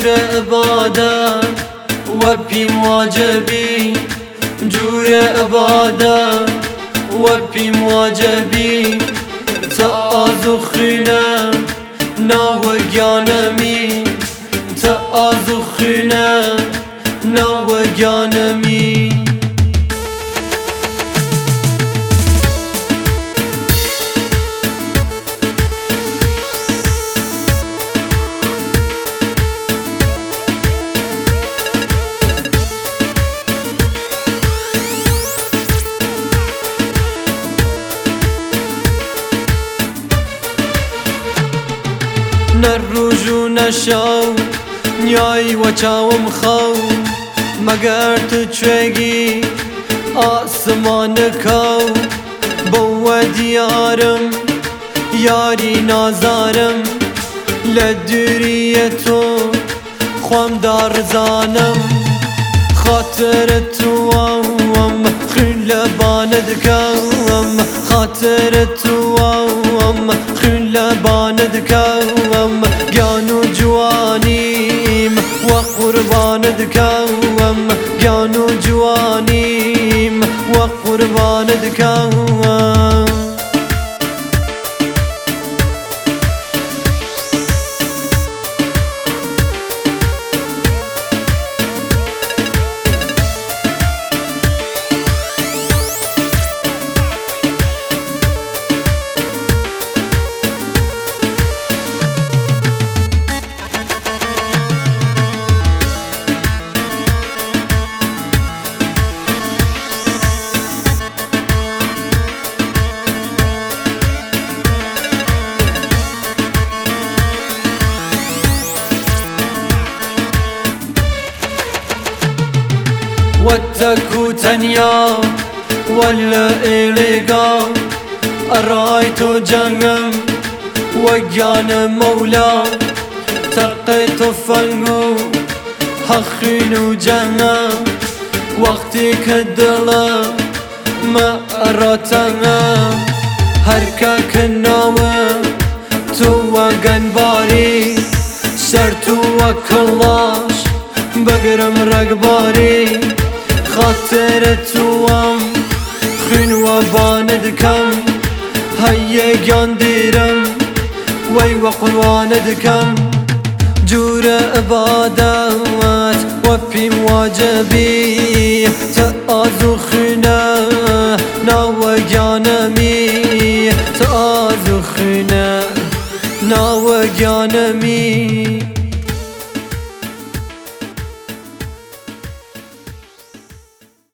جور عبادة وبيم واجبي جور عبادة وبيم واجبي تآزخنا ناو جانمي تآزخنا ناو جانمي نروج و نشاو نیای و چاوم خو مگر تو چوگی آسمان کو بو دیارم یاری نازارم لدوری تو خوام دار زانم خاطر تو خیل باند کوم خاطر تو خیل باند کوم گیانو جوانیم و قرباند کوم گیانو جوانیم و قرباند کوم واتكو تنيا ولا إليقا أرايت جنم وجان مولا تقيت فنو حخين جنم وقتي كدلا ما أراتنا هركا كناوة تو جنباري سرتو وكلاش بقرم رقباري خاطر توام خين و باند کم هیه گیان دیرم وی و قرباند کم جور عبادت و پیم واجبی تآزو خینه ناو گیانمی تآزو خینه ناو گیانمی